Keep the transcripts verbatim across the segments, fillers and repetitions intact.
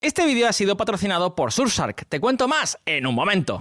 Este vídeo ha sido patrocinado por Surfshark. Te cuento más en un momento.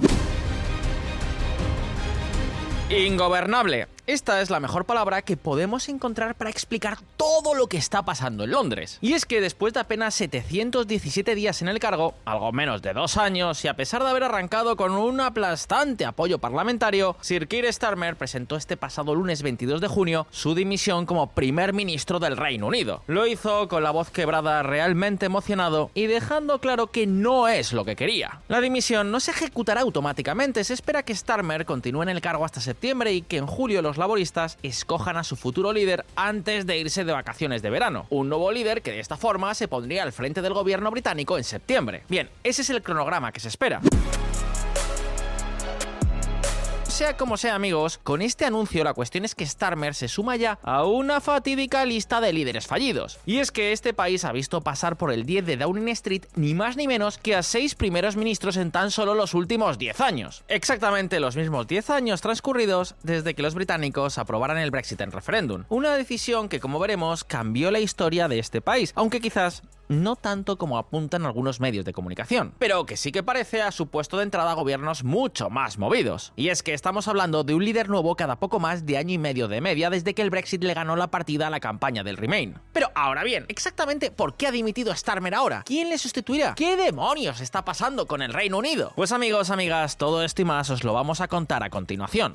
Ingobernable. Esta es la mejor palabra que podemos encontrar para explicar todo lo que está pasando en Londres. Y es que después de apenas setecientos diecisiete días en el cargo, algo menos de dos años, y a pesar de haber arrancado con un aplastante apoyo parlamentario, Sir Keir Starmer presentó este pasado lunes veintidós de junio su dimisión como primer ministro del Reino Unido. Lo hizo con la voz quebrada, realmente emocionado y dejando claro que no es lo que quería. La dimisión no se ejecutará automáticamente, se espera que Starmer continúe en el cargo hasta septiembre y que en julio los laboristas escojan a su futuro líder antes de irse de vacaciones de verano. Un nuevo líder que de esta forma se pondría al frente del gobierno británico en septiembre. Bien, ese es el cronograma que se espera. Sea como sea, amigos, con este anuncio la cuestión es que Starmer se suma ya a una fatídica lista de líderes fallidos. Y es que este país ha visto pasar por el diez de Downing Street ni más ni menos que a seis primeros ministros en tan solo los últimos diez años. Exactamente los mismos diez años transcurridos desde que los británicos aprobaran el Brexit en referéndum. Una decisión que, como veremos, cambió la historia de este país, aunque quizás no tanto como apuntan algunos medios de comunicación, pero que sí que parece ha supuesto de entrada gobiernos mucho más movidos. Y es que estamos hablando de un líder nuevo cada poco más de año y medio de media desde que el Brexit le ganó la partida a la campaña del Remain. Pero ahora bien, exactamente ¿por qué ha dimitido Starmer ahora? ¿Quién le sustituirá? ¿Qué demonios está pasando con el Reino Unido? Pues amigos, amigas, todo esto y más os lo vamos a contar a continuación.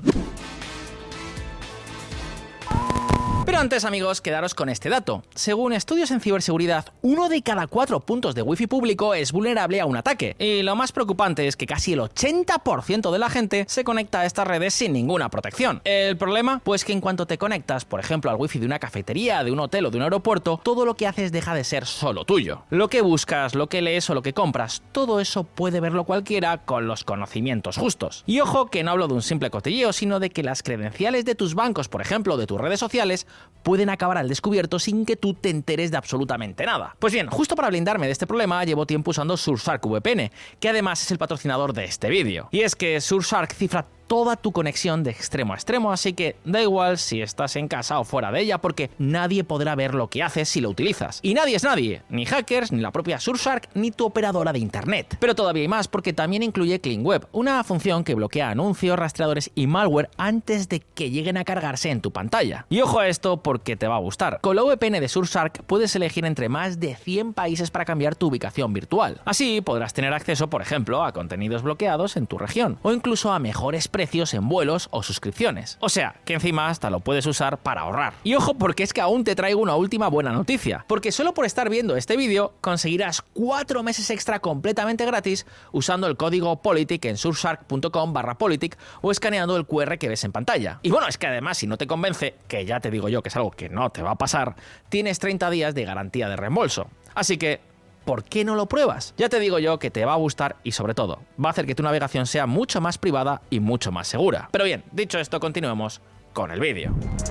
Pero antes, amigos, quedaros con este dato. Según estudios en ciberseguridad, uno de cada cuatro puntos de wifi público es vulnerable a un ataque. Y lo más preocupante es que casi el ochenta por ciento de la gente se conecta a estas redes sin ninguna protección. ¿El problema? Pues que en cuanto te conectas, por ejemplo, al wifi de una cafetería, de un hotel o de un aeropuerto, todo lo que haces deja de ser solo tuyo. Lo que buscas, lo que lees o lo que compras, todo eso puede verlo cualquiera con los conocimientos justos. Y ojo que no hablo de un simple cotilleo, sino de que las credenciales de tus bancos, por ejemplo, de tus redes sociales, pueden acabar al descubierto sin que tú te enteres de absolutamente nada. Pues bien, justo para blindarme de este problema llevo tiempo usando Surfshark V P N, que además es el patrocinador de este vídeo. Y es que Surfshark cifra toda tu conexión de extremo a extremo, así que da igual si estás en casa o fuera de ella, porque nadie podrá ver lo que haces si lo utilizas. Y nadie es nadie, ni hackers, ni la propia Surfshark, ni tu operadora de internet. Pero todavía hay más, porque también incluye Clean Web, una función que bloquea anuncios, rastreadores y malware antes de que lleguen a cargarse en tu pantalla. Y ojo a esto porque te va a gustar. Con la V P N de Surfshark puedes elegir entre más de cien países para cambiar tu ubicación virtual. Así podrás tener acceso, por ejemplo, a contenidos bloqueados en tu región, o incluso a mejores precios en vuelos o suscripciones. O sea, que encima hasta lo puedes usar para ahorrar. Y ojo porque es que aún te traigo una última buena noticia, porque solo por estar viendo este vídeo conseguirás cuatro meses extra completamente gratis usando el código POLITIC en surfshark punto com barra politic o escaneando el cu erre que ves en pantalla. Y bueno, es que además si no te convence, que ya te digo yo que es algo que no te va a pasar, tienes treinta días de garantía de reembolso. Así que ¿por qué no lo pruebas? Ya te digo yo que te va a gustar y sobre todo va a hacer que tu navegación sea mucho más privada y mucho más segura. Pero bien, dicho esto, continuemos con el vídeo.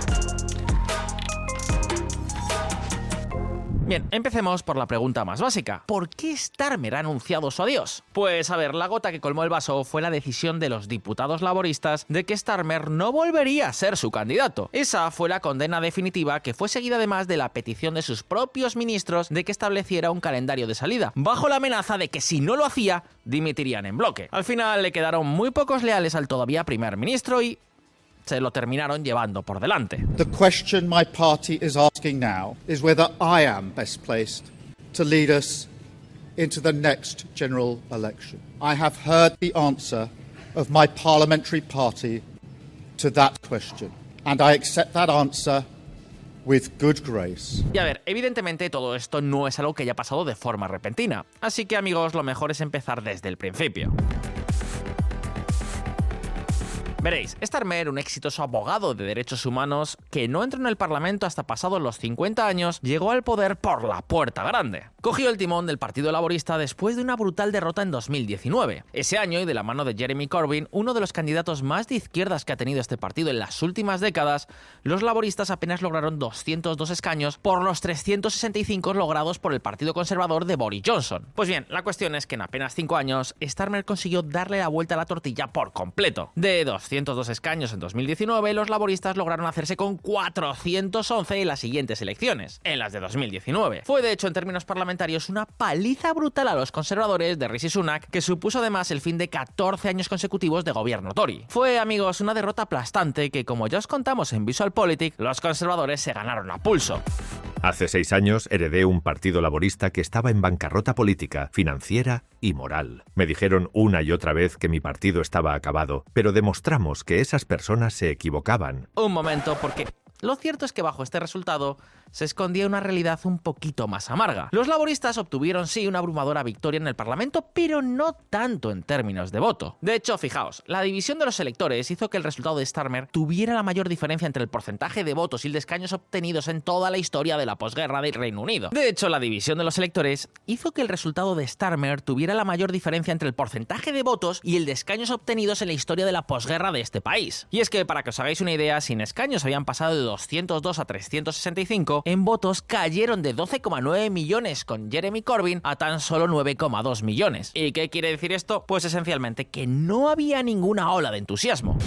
Bien, empecemos por la pregunta más básica. ¿Por qué Starmer ha anunciado su adiós? Pues a ver, la gota que colmó el vaso fue la decisión de los diputados laboristas de que Starmer no volvería a ser su candidato. Esa fue la condena definitiva, que fue seguida además de la petición de sus propios ministros de que estableciera un calendario de salida, bajo la amenaza de que si no lo hacía, dimitirían en bloque. Al final le quedaron muy pocos leales al todavía primer ministro y se lo terminaron llevando por delante. The question my party is asking now is whether I am best placed to lead us into the next general election. I have heard the answer of my parliamentary party to that question, and I accept that answer with good grace. Y a ver, evidentemente todo esto no es algo que haya pasado de forma repentina, así que amigos, lo mejor es empezar desde el principio. Veréis, Starmer, un exitoso abogado de derechos humanos que no entró en el Parlamento hasta pasados los cincuenta años, llegó al poder por la puerta grande. Cogió el timón del Partido Laborista después de una brutal derrota en dos mil diecinueve. Ese año, y de la mano de Jeremy Corbyn, uno de los candidatos más de izquierdas que ha tenido este partido en las últimas décadas, los laboristas apenas lograron doscientos dos escaños por los trescientos sesenta y cinco logrados por el Partido Conservador de Boris Johnson. Pues bien, la cuestión es que en apenas cinco años, Starmer consiguió darle la vuelta a la tortilla por completo. De doscientos doscientos dos escaños en dos mil diecinueve, los laboristas lograron hacerse con cuatrocientos once en las siguientes elecciones, en las de dos mil diecinueve. Fue de hecho en términos parlamentarios una paliza brutal a los conservadores de Rishi Sunak, que supuso además el fin de catorce años consecutivos de gobierno Tory. Fue, amigos, una derrota aplastante que, como ya os contamos en VisualPolitik, los conservadores se ganaron a pulso. Hace seis años heredé un partido laborista que estaba en bancarrota política, financiera y moral. Me dijeron una y otra vez que mi partido estaba acabado, pero demostramos que esas personas se equivocaban. Un momento, porque lo cierto es que bajo este resultado se escondía una realidad un poquito más amarga. Los laboristas obtuvieron sí una abrumadora victoria en el Parlamento, pero no tanto en términos de voto. De hecho, fijaos, la división de los electores hizo que el resultado de Starmer tuviera la mayor diferencia entre el porcentaje de votos y el de escaños obtenidos en toda la historia de la posguerra del Reino Unido. De hecho, la división de los electores hizo que el resultado de Starmer tuviera la mayor diferencia entre el porcentaje de votos y el de escaños obtenidos en la historia de la posguerra de este país. Y es que, para que os hagáis una idea, sin escaños habían pasado de doscientos dos a trescientos sesenta y cinco, en votos cayeron de doce coma nueve millones con Jeremy Corbyn a tan solo nueve coma dos millones. ¿Y qué quiere decir esto? Pues esencialmente que no había ninguna ola de entusiasmo.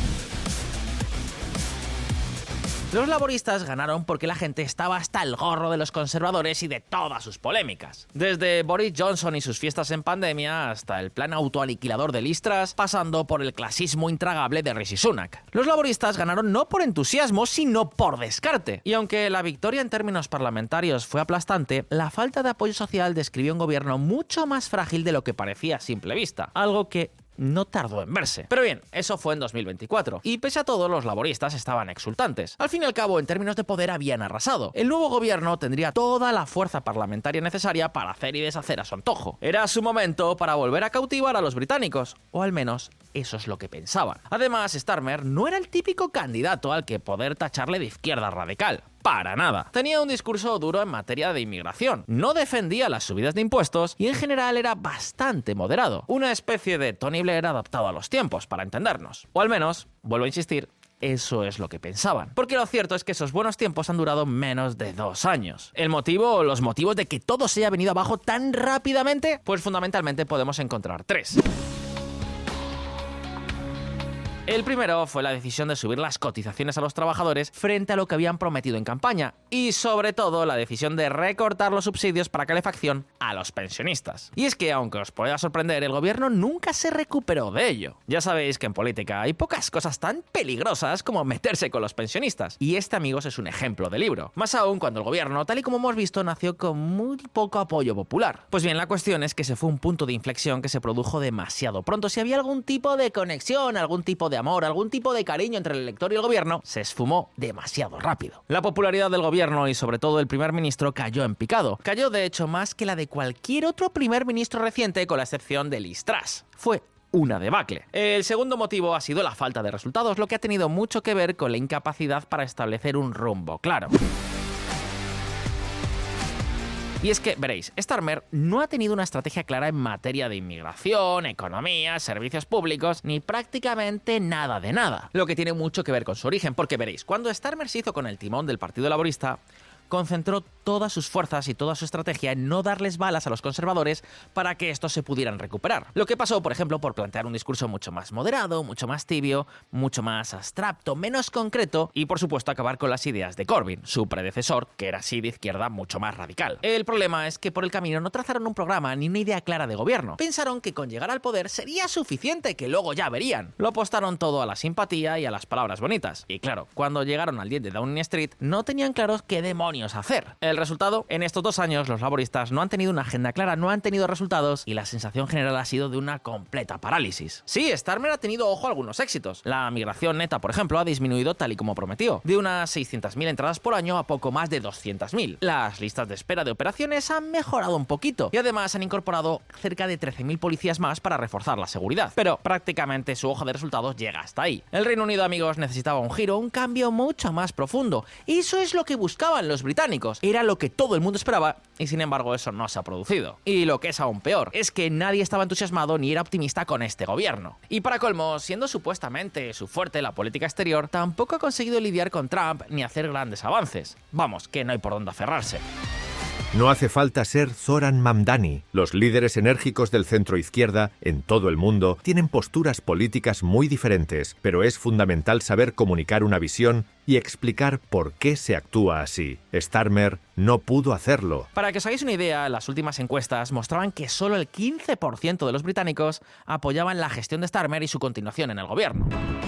Los laboristas ganaron porque la gente estaba hasta el gorro de los conservadores y de todas sus polémicas. Desde Boris Johnson y sus fiestas en pandemia hasta el plan autoaniquilador de Liz Truss, pasando por el clasismo intragable de Rishi Sunak. Los laboristas ganaron no por entusiasmo, sino por descarte. Y aunque la victoria en términos parlamentarios fue aplastante, la falta de apoyo social describió un gobierno mucho más frágil de lo que parecía a simple vista. Algo que no tardó en verse. Pero bien, eso fue en dos mil veinticuatro, y pese a todo los laboristas estaban exultantes. Al fin y al cabo, en términos de poder habían arrasado. El nuevo gobierno tendría toda la fuerza parlamentaria necesaria para hacer y deshacer a su antojo. Era su momento para volver a cautivar a los británicos, o al menos eso es lo que pensaban. Además, Starmer no era el típico candidato al que poder tacharle de izquierda radical. Para nada. Tenía un discurso duro en materia de inmigración, no defendía las subidas de impuestos y en general era bastante moderado. Una especie de Tony Blair adaptado a los tiempos, para entendernos. O al menos, vuelvo a insistir, eso es lo que pensaban. Porque lo cierto es que esos buenos tiempos han durado menos de dos años. ¿El motivo o los motivos de que todo se haya venido abajo tan rápidamente? Pues fundamentalmente podemos encontrar tres. El primero fue la decisión de subir las cotizaciones a los trabajadores frente a lo que habían prometido en campaña, y sobre todo la decisión de recortar los subsidios para calefacción a los pensionistas. Y es que, aunque os pueda sorprender, el gobierno nunca se recuperó de ello. Ya sabéis que en política hay pocas cosas tan peligrosas como meterse con los pensionistas, y este, amigos, es un ejemplo de libro. Más aún cuando el gobierno, tal y como hemos visto, nació con muy poco apoyo popular. Pues bien, la cuestión es que se fue un punto de inflexión que se produjo demasiado pronto. Si había algún tipo de conexión, algún tipo de amor, algún tipo de cariño entre el elector y el gobierno, se esfumó demasiado rápido. La popularidad del gobierno y sobre todo el primer ministro cayó en picado. Cayó de hecho más que la de cualquier otro primer ministro reciente, con la excepción de Liz Truss. Fue una debacle. El segundo motivo ha sido la falta de resultados, lo que ha tenido mucho que ver con la incapacidad para establecer un rumbo claro. Y es que, veréis, Starmer no ha tenido una estrategia clara en materia de inmigración, economía, servicios públicos, ni prácticamente nada de nada. Lo que tiene mucho que ver con su origen, porque veréis, cuando Starmer se hizo con el timón del Partido Laborista, concentró todas sus fuerzas y toda su estrategia en no darles balas a los conservadores para que estos se pudieran recuperar. Lo que pasó, por ejemplo, por plantear un discurso mucho más moderado, mucho más tibio, mucho más abstracto, menos concreto y, por supuesto, acabar con las ideas de Corbyn, su predecesor, que era así de izquierda mucho más radical. El problema es que por el camino no trazaron un programa ni una idea clara de gobierno. Pensaron que con llegar al poder sería suficiente, que luego ya verían. Lo apostaron todo a la simpatía y a las palabras bonitas. Y claro, cuando llegaron al diez de Downing Street, no tenían claros qué demonios hacer. El resultado, en estos dos años los laboristas no han tenido una agenda clara, no han tenido resultados y la sensación general ha sido de una completa parálisis. Sí, Starmer ha tenido, ojo, algunos éxitos. La migración neta, por ejemplo, ha disminuido tal y como prometió, de unas seiscientas mil entradas por año a poco más de doscientas mil. Las listas de espera de operaciones han mejorado un poquito y además han incorporado cerca de trece mil policías más para reforzar la seguridad. Pero prácticamente su hoja de resultados llega hasta ahí. El Reino Unido, amigos, necesitaba un giro, un cambio mucho más profundo. Y eso es lo que buscaban los británicos. Era lo que todo el mundo esperaba y sin embargo eso no se ha producido. Y lo que es aún peor, es que nadie estaba entusiasmado ni era optimista con este gobierno. Y para colmo, siendo supuestamente su fuerte la política exterior, tampoco ha conseguido lidiar con Trump ni hacer grandes avances. Vamos, que no hay por dónde aferrarse. No hace falta ser Zoran Mamdani. Los líderes enérgicos del centro-izquierda en todo el mundo tienen posturas políticas muy diferentes, pero es fundamental saber comunicar una visión y explicar por qué se actúa así. Starmer no pudo hacerlo. Para que os hagáis una idea, las últimas encuestas mostraban que solo el quince por ciento de los británicos apoyaban la gestión de Starmer y su continuación en el gobierno.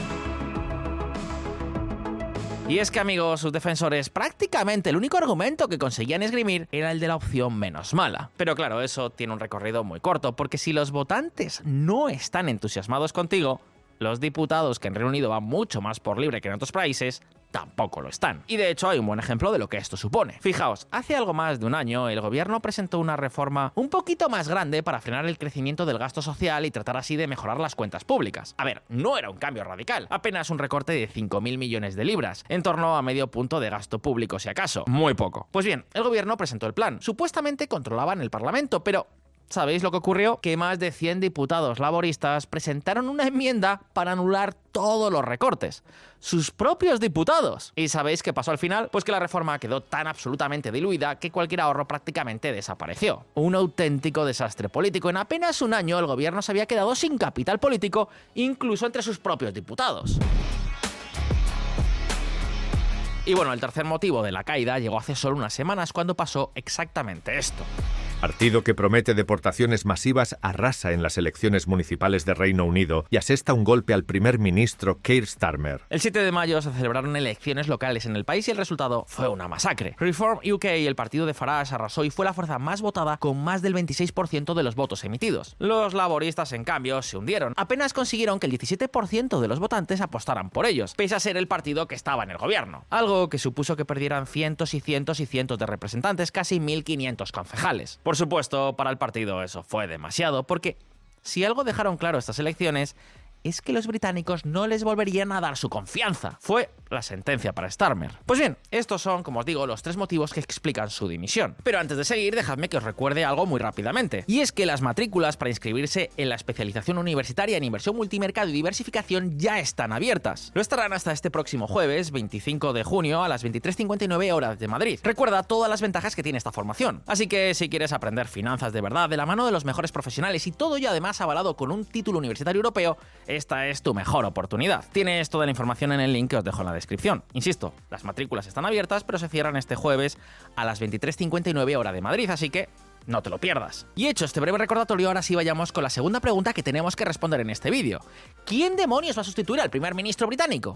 Y es que, amigos, sus defensores, prácticamente el único argumento que conseguían esgrimir era el de la opción menos mala. Pero claro, eso tiene un recorrido muy corto, porque si los votantes no están entusiasmados contigo, los diputados, que en Reino Unido van mucho más por libre que en otros países, tampoco lo están. Y de hecho hay un buen ejemplo de lo que esto supone. Fijaos, hace algo más de un año el gobierno presentó una reforma un poquito más grande para frenar el crecimiento del gasto social y tratar así de mejorar las cuentas públicas. A ver, no era un cambio radical, apenas un recorte de cinco mil millones de libras, en torno a medio punto de gasto público si acaso, muy poco. Pues bien, el gobierno presentó el plan. Supuestamente controlaban el Parlamento, pero ¿sabéis lo que ocurrió? Que más de cien diputados laboristas presentaron una enmienda para anular todos los recortes. Sus propios diputados. ¿Y sabéis qué pasó al final? Pues que la reforma quedó tan absolutamente diluida que cualquier ahorro prácticamente desapareció. Un auténtico desastre político. En apenas un año el gobierno se había quedado sin capital político, incluso entre sus propios diputados. Y bueno, el tercer motivo de la caída llegó hace solo unas semanas, cuando pasó exactamente esto. Partido que promete deportaciones masivas arrasa en las elecciones municipales de Reino Unido y asesta un golpe al primer ministro Keir Starmer. El siete de mayo se celebraron elecciones locales en el país y el resultado fue una masacre. Reform U K, el partido de Farage, arrasó y fue la fuerza más votada con más del veintiséis por ciento de los votos emitidos. Los laboristas, en cambio, se hundieron. Apenas consiguieron que el diecisiete por ciento de los votantes apostaran por ellos, pese a ser el partido que estaba en el gobierno. Algo que supuso que perdieran cientos y cientos y cientos de representantes, casi mil quinientos concejales. Por supuesto, para el partido eso fue demasiado, porque si algo dejaron claro estas elecciones es que los británicos no les volverían a dar su confianza. Fue la sentencia para Starmer. Pues bien, estos son, como os digo, los tres motivos que explican su dimisión. Pero antes de seguir, dejadme que os recuerde algo muy rápidamente. Y es que las matrículas para inscribirse en la especialización universitaria en inversión multimercado y diversificación ya están abiertas. Lo estarán hasta este próximo jueves, veinticinco de junio, a las veintitrés cincuenta y nueve horas de Madrid. Recuerda todas las ventajas que tiene esta formación. Así que si quieres aprender finanzas de verdad, de la mano de los mejores profesionales y todo ello además avalado con un título universitario europeo, esta es tu mejor oportunidad. Tienes toda la información en el link que os dejo en la descripción. Insisto, las matrículas están abiertas, pero se cierran este jueves a las veintitrés cincuenta y nueve hora de Madrid, así que no te lo pierdas. Y hecho este breve recordatorio, ahora sí vayamos con la segunda pregunta que tenemos que responder en este vídeo. ¿Quién demonios va a sustituir al primer ministro británico?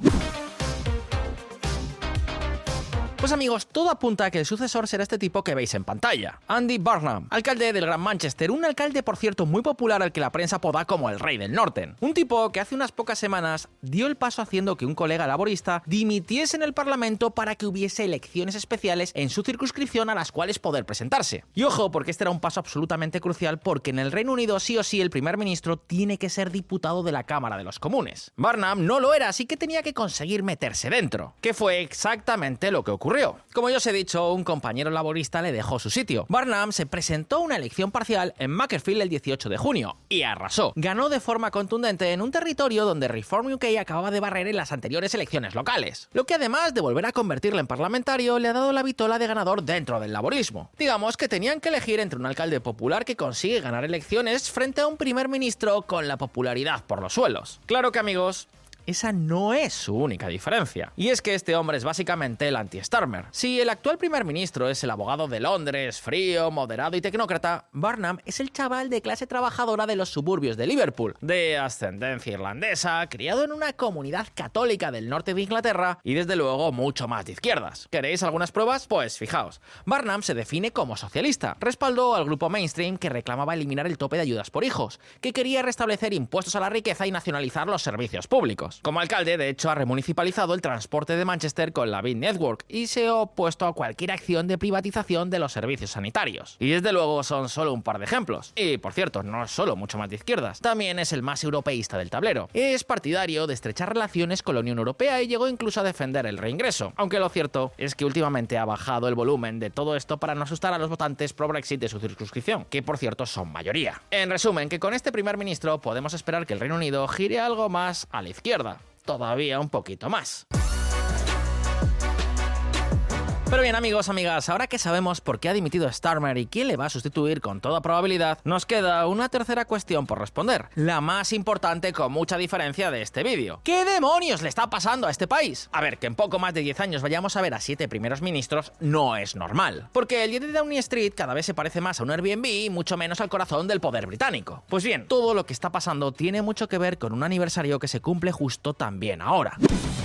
Pues amigos, todo apunta a que el sucesor será este tipo que veis en pantalla, Andy Burnham, alcalde del Gran Manchester, un alcalde por cierto muy popular al que la prensa apoda como el Rey del Norte. Un tipo que hace unas pocas semanas dio el paso haciendo que un colega laborista dimitiese en el Parlamento para que hubiese elecciones especiales en su circunscripción a las cuales poder presentarse. Y ojo, porque este era un paso absolutamente crucial, porque en el Reino Unido sí o sí el primer ministro tiene que ser diputado de la Cámara de los Comunes. Burnham no lo era, así que tenía que conseguir meterse dentro, que fue exactamente lo que ocurrió. Como ya os he dicho, un compañero laborista le dejó su sitio. Burnham se presentó a una elección parcial en Macclesfield el dieciocho de junio y arrasó. Ganó de forma contundente en un territorio donde Reform U K acababa de barrer en las anteriores elecciones locales, lo que además de volver a convertirle en parlamentario le ha dado la vitola de ganador dentro del laborismo. Digamos que tenían que elegir entre un alcalde popular que consigue ganar elecciones frente a un primer ministro con la popularidad por los suelos. Claro que, amigos, esa no es su única diferencia. Y es que este hombre es básicamente el anti-Starmer. Si el actual primer ministro es el abogado de Londres, frío, moderado y tecnócrata, Burnham es el chaval de clase trabajadora de los suburbios de Liverpool, de ascendencia irlandesa, criado en una comunidad católica del norte de Inglaterra y desde luego mucho más de izquierdas. ¿Queréis algunas pruebas? Pues fijaos. Burnham se define como socialista. Respaldó al grupo mainstream que reclamaba eliminar el tope de ayudas por hijos, que quería restablecer impuestos a la riqueza y nacionalizar los servicios públicos. Como alcalde, de hecho, ha remunicipalizado el transporte de Manchester con la Big Network y se ha opuesto a cualquier acción de privatización de los servicios sanitarios. Y desde luego son solo un par de ejemplos. Y, por cierto, no es solo mucho más de izquierdas, también es el más europeísta del tablero. Es partidario de estrechar relaciones con la Unión Europea y llegó incluso a defender el reingreso, aunque lo cierto es que últimamente ha bajado el volumen de todo esto para no asustar a los votantes pro-Brexit de su circunscripción, que por cierto son mayoría. En resumen, que con este primer ministro podemos esperar que el Reino Unido gire algo más a la izquierda. Todavía un poquito más. Pero bien, amigos, amigas, ahora que sabemos por qué ha dimitido Starmer y quién le va a sustituir con toda probabilidad, nos queda una tercera cuestión por responder, la más importante con mucha diferencia de este vídeo. ¿Qué demonios le está pasando a este país? A ver, que en poco más de diez años vayamos a ver a siete primeros ministros no es normal, porque el diez de Downing Street cada vez se parece más a un Airbnb y mucho menos al corazón del poder británico. Pues bien, todo lo que está pasando tiene mucho que ver con un aniversario que se cumple justo también ahora.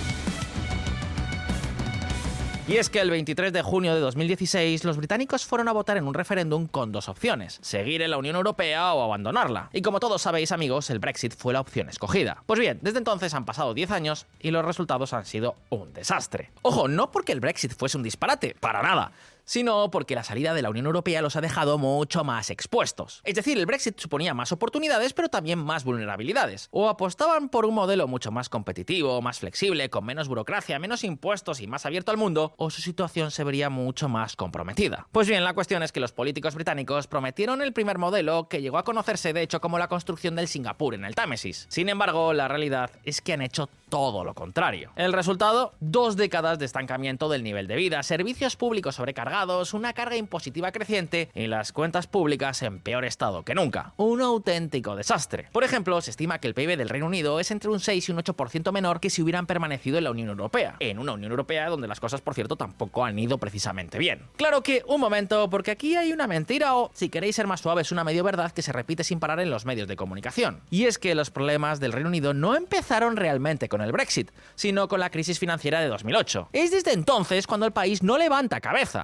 Y es que el veintitrés de junio de dos mil dieciséis los británicos fueron a votar en un referéndum con dos opciones, seguir en la Unión Europea o abandonarla. Y como todos sabéis, amigos, el Brexit fue la opción escogida. Pues bien, desde entonces han pasado diez años y los resultados han sido un desastre. Ojo, no porque el Brexit fuese un disparate, para nada, sino porque la salida de la Unión Europea los ha dejado mucho más expuestos. Es decir, el Brexit suponía más oportunidades, pero también más vulnerabilidades. O apostaban por un modelo mucho más competitivo, más flexible, con menos burocracia, menos impuestos y más abierto al mundo, o su situación se vería mucho más comprometida. Pues bien, la cuestión es que los políticos británicos prometieron el primer modelo que llegó a conocerse de hecho como la construcción del Singapur en el Támesis. Sin embargo, la realidad es que han hecho todo lo contrario. El resultado, dos décadas de estancamiento del nivel de vida, servicios públicos sobrecargados, una carga impositiva creciente y las cuentas públicas en peor estado que nunca. Un auténtico desastre. Por ejemplo, se estima que el P I B del Reino Unido es entre un seis y un ocho por ciento menor que si hubieran permanecido en la Unión Europea. En una Unión Europea donde las cosas, por cierto, tampoco han ido precisamente bien. Claro que, un momento, porque aquí hay una mentira o, si queréis ser más suaves, una medio verdad que se repite sin parar en los medios de comunicación. Y es que los problemas del Reino Unido no empezaron realmente con el Brexit, sino con la crisis financiera de dos mil ocho. Es desde entonces cuando el país no levanta cabeza.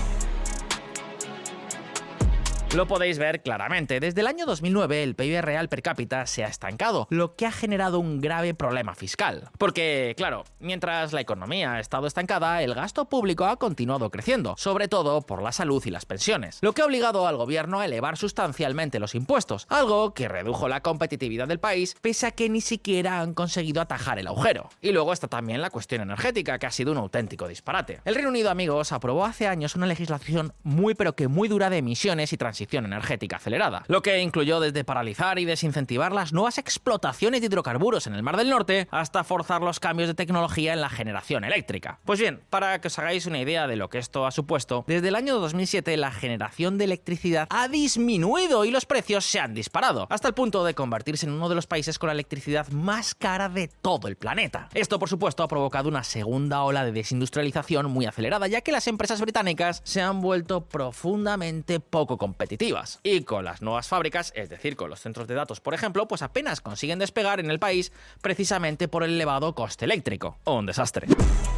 Lo podéis ver claramente. Desde el año dos mil nueve el P I B real per cápita se ha estancado, lo que ha generado un grave problema fiscal. Porque, claro, mientras la economía ha estado estancada, el gasto público ha continuado creciendo, sobre todo por la salud y las pensiones, lo que ha obligado al gobierno a elevar sustancialmente los impuestos, algo que redujo la competitividad del país, pese a que ni siquiera han conseguido atajar el agujero. Y luego está también la cuestión energética, que ha sido un auténtico disparate. El Reino Unido, amigos, aprobó hace años una legislación muy pero que muy dura de emisiones y transición energética acelerada, lo que incluyó desde paralizar y desincentivar las nuevas explotaciones de hidrocarburos en el Mar del Norte hasta forzar los cambios de tecnología en la generación eléctrica. Pues bien, para que os hagáis una idea de lo que esto ha supuesto, desde el año dos mil siete la generación de electricidad ha disminuido y los precios se han disparado, hasta el punto de convertirse en uno de los países con la electricidad más cara de todo el planeta. Esto, por supuesto, ha provocado una segunda ola de desindustrialización muy acelerada, ya que las empresas británicas se han vuelto profundamente poco competitivas. Y con las nuevas fábricas, es decir, con los centros de datos, por ejemplo, pues apenas consiguen despegar en el país precisamente por el elevado coste eléctrico. Un desastre.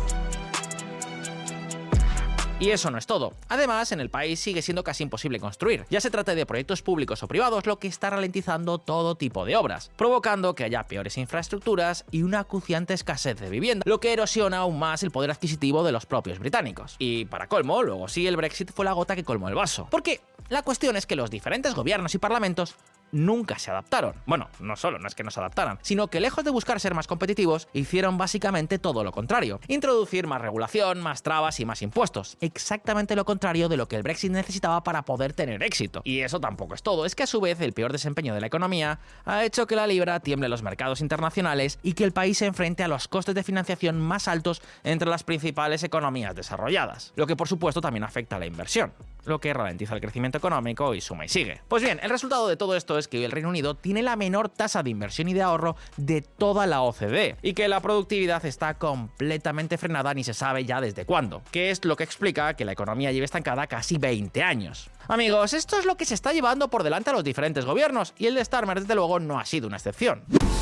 Y eso no es todo. Además, en el país sigue siendo casi imposible construir, ya se trate de proyectos públicos o privados, lo que está ralentizando todo tipo de obras, provocando que haya peores infraestructuras y una acuciante escasez de vivienda, lo que erosiona aún más el poder adquisitivo de los propios británicos. Y para colmo, luego sí, el Brexit fue la gota que colmó el vaso. Porque la cuestión es que los diferentes gobiernos y parlamentos nunca se adaptaron. Bueno, no solo no es que no se adaptaran, sino que lejos de buscar ser más competitivos, hicieron básicamente todo lo contrario. Introducir más regulación, más trabas y más impuestos. Exactamente lo contrario de lo que el Brexit necesitaba para poder tener éxito. Y eso tampoco es todo, es que a su vez el peor desempeño de la economía ha hecho que la libra tiemble en los mercados internacionales y que el país se enfrente a los costes de financiación más altos entre las principales economías desarrolladas. Lo que por supuesto también afecta a la inversión, lo que ralentiza el crecimiento económico y suma y sigue. Pues bien, el resultado de todo esto es que el Reino Unido tiene la menor tasa de inversión y de ahorro de toda la O C D e y que la productividad está completamente frenada ni se sabe ya desde cuándo, que es lo que explica que la economía lleve estancada casi veinte años. Amigos, esto es lo que se está llevando por delante a los diferentes gobiernos y el de Starmer desde luego no ha sido una excepción.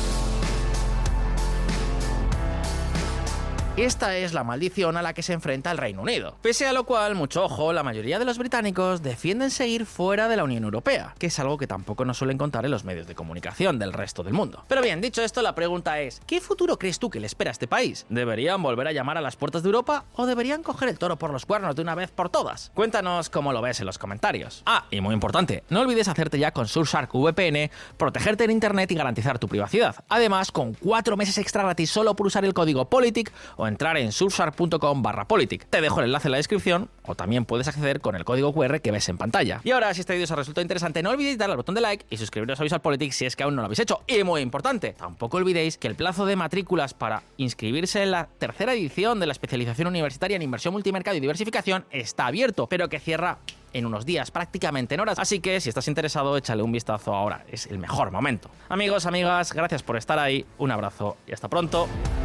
Esta es la maldición a la que se enfrenta el Reino Unido. Pese a lo cual, mucho ojo, la mayoría de los británicos defienden seguir fuera de la Unión Europea, que es algo que tampoco nos suelen contar en los medios de comunicación del resto del mundo. Pero bien, dicho esto, la pregunta es, ¿qué futuro crees tú que le espera a este país? ¿Deberían volver a llamar a las puertas de Europa o deberían coger el toro por los cuernos de una vez por todas? Cuéntanos cómo lo ves en los comentarios. Ah, y muy importante, no olvides hacerte ya con Surfshark V P N, protegerte en internet y garantizar tu privacidad. Además, con cuatro meses extra gratis solo por usar el código POLITIC o o entrar en surfshark.com barra politic. Te dejo el enlace en la descripción, o también puedes acceder con el código cu erre que ves en pantalla. Y ahora, si este vídeo os ha resultado interesante, no olvidéis darle al botón de like y suscribiros a VisualPolitik si es que aún no lo habéis hecho. Y muy importante, tampoco olvidéis que el plazo de matrículas para inscribirse en la tercera edición de la especialización universitaria en inversión multimercado y diversificación está abierto, pero que cierra en unos días, prácticamente en horas. Así que si estás interesado, échale un vistazo ahora. Es el mejor momento. Amigos, amigas, gracias por estar ahí. Un abrazo y hasta pronto.